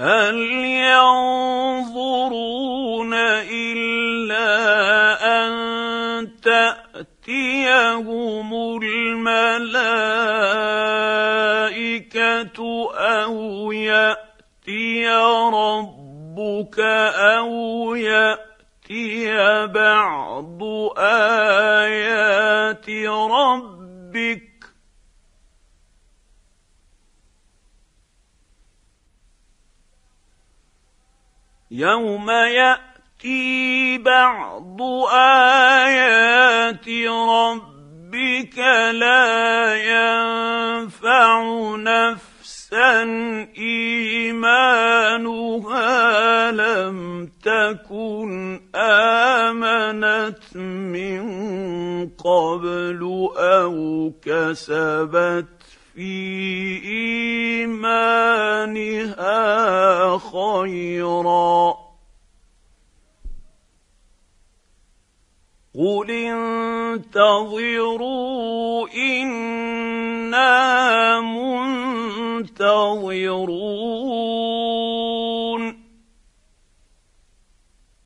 هل ينظرون إلا أن تأتيهم الملائكة أو يأتي ربك أو يأتي بعض آيات ربك يوم يأتي بعض آيات ربك لا ينفع نفسا إيمانها لم تكن آمنت من قبل أو كسبت في إيمانها خيرا قل انتظروا إنا منتظرون